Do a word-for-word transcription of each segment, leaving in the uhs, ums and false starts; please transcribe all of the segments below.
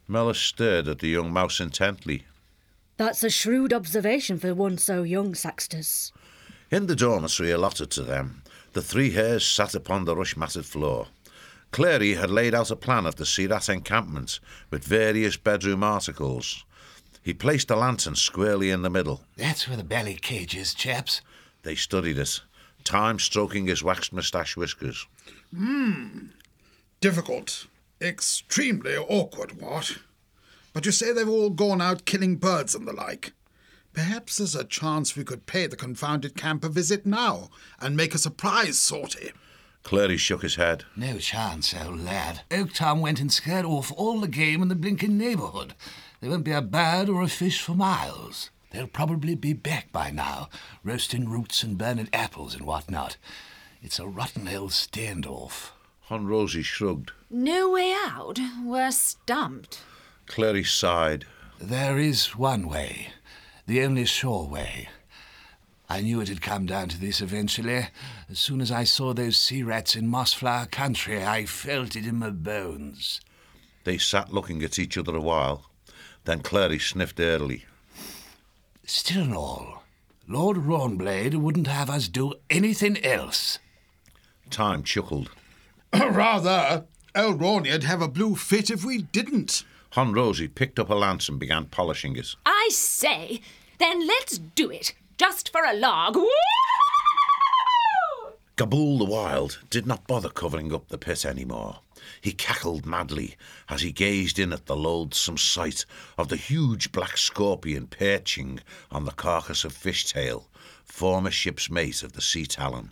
Mellis stared at the young mouse intently. That's a shrewd observation for one so young, Saxtus. In the dormitory allotted to them, the three hares sat upon the rush-matted floor. Clary had laid out a plan of the Searat encampment with various bedroom articles. He placed a lantern squarely in the middle. That's where the belly cage is, chaps. They studied it, Time stroking his waxed moustache whiskers. Hmm. Difficult. Extremely awkward, what? But you say they've all gone out killing birds and the like. Perhaps there's a chance we could pay the confounded camp a visit now and make a surprise sortie. Clary shook his head. No chance, old lad. Oak Tom went and scared off all the game in the blinking neighbourhood. There won't be a bird or a fish for miles. They'll probably be back by now, roasting roots and burning apples and what not. It's a rotten old standoff. Hon Rosie shrugged. No way out? We're stumped. Clary sighed. There is one way. The only sure way. I knew it had come down to this eventually. As soon as I saw those sea rats in Mossflower Country, I felt it in my bones. They sat looking at each other a while. Then Clary sniffed early. Still and all, Lord Rawnblade wouldn't have us do anything else. Time chuckled. Rather, old Rawnya'd have a blue fit if we didn't. Hon Rosie picked up a lance and began polishing it. I say, then let's do it, just for a log. Woo! Gabool the Wild did not bother covering up the pit anymore. He cackled madly as he gazed in at the loathsome sight of the huge black scorpion perching on the carcass of Fishtail, former ship's mate of the Sea Talon.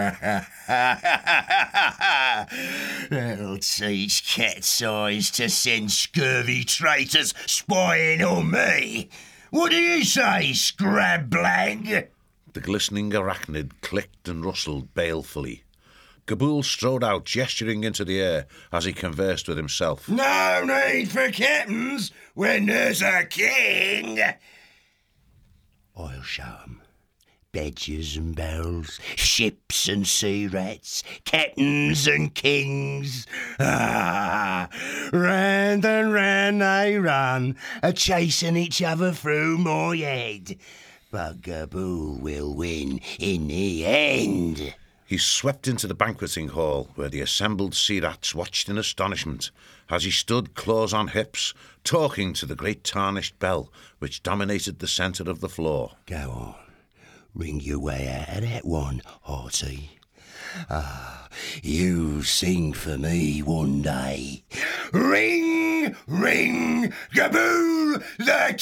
That'll teach cat's eyes to send scurvy traitors spying on me. What do you say, Scrablag? The glistening arachnid clicked and rustled balefully. Gabool strode out, gesturing into the air as he conversed with himself. No need for captains when there's a king. I'll show 'em. Badgers and bells, ships and sea rats, captains and kings. Ah, round and round they run, a-chasing each other through my head. But Gabool will win in the end. He swept into the banqueting hall, where the assembled sea rats watched in astonishment as he stood, claws on hips, talking to the great tarnished bell which dominated the centre of the floor. Go on. Ring your way out of that one, Hearty. Ah, you sing for me one day. Ring, ring, Gabool the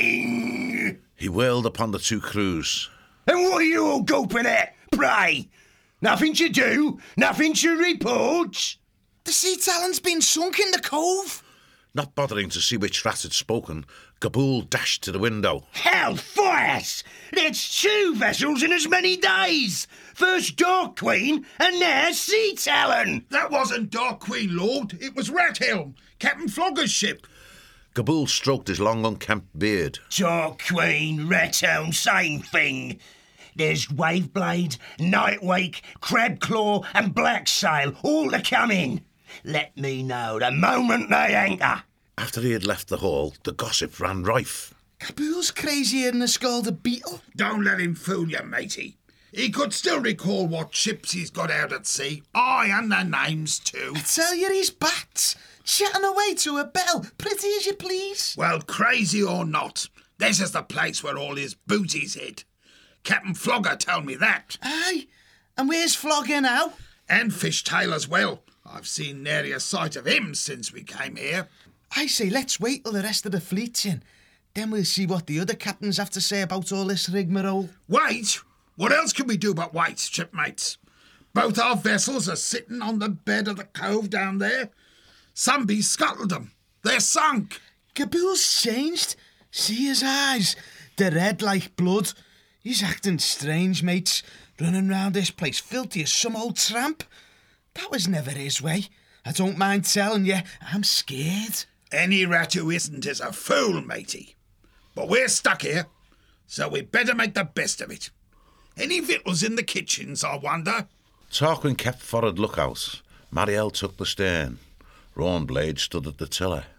King! He whirled upon the two crews. And what are you all gulping at, pray? Nothing to do? Nothing to report? The Sea Talon's been sunk in the cove. Not bothering to see which rat had spoken, Gabool dashed to the window. Hell fires! That's two vessels in as many days! First Dark Queen and now Sea Talon! That wasn't Dark Queen, Lord. It was Rathelm, Captain Flogger's ship. Gabool stroked his long unkempt beard. Dark Queen, Rathelm, same thing. There's Waveblade, Nightwake, Crabclaw and Blacksail, all to come in. Let me know the moment they anchor. After he had left the hall, the gossip ran rife. Gabool's crazier than a scalded beetle. Don't let him fool you, matey. He could still recall what ships he's got out at sea. Aye, and their names too. I tell you, he's bats, chatting away to a bell, pretty as you please. Well, crazy or not, this is the place where all his booty's hid. Captain Flogger told me that. Aye, and where's Flogger now? And Fishtail as well. I've seen nary a sight of him since we came here. I say, let's wait till the rest of the fleet's in. Then we'll see what the other captains have to say about all this rigmarole. Wait? What else can we do but wait, shipmates? Both our vessels are sitting on the bed of the cove down there. Somebody scuttled them. They're sunk. Gabool's changed. See his eyes. They're red like blood. He's acting strange, mates. Running round this place filthy as some old tramp. That was never his way. I don't mind telling you, I'm scared. Any rat who isn't is a fool, matey. But we're stuck here, so we'd better make the best of it. Any victuals in the kitchens, I wonder? Tarquin kept forward lookout. Mariel took the stern. Rawnblade stood at the tiller.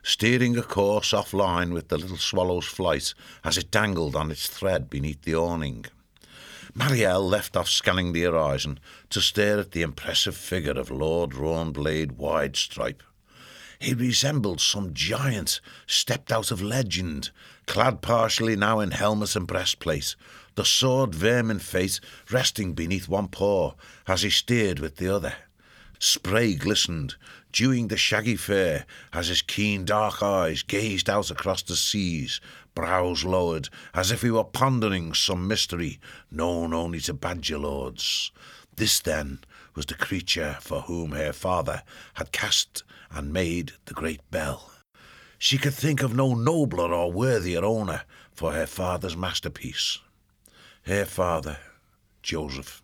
steering a course off-line with the little swallow's flight as it dangled on its thread beneath the awning. Marielle left off scanning the horizon to stare at the impressive figure of Lord Roanblade Widestripe. He resembled some giant stepped out of legend, clad partially now in helmet and breastplate, the sword vermin face resting beneath one paw as he steered with the other. Spray glistened, dewing the shaggy fur as his keen dark eyes gazed out across the seas, brows lowered as if he were pondering some mystery known only to badger lords. This, then, was the creature for whom her father had cast and made the great bell. She could think of no nobler or worthier owner for her father's masterpiece. Her father, Joseph.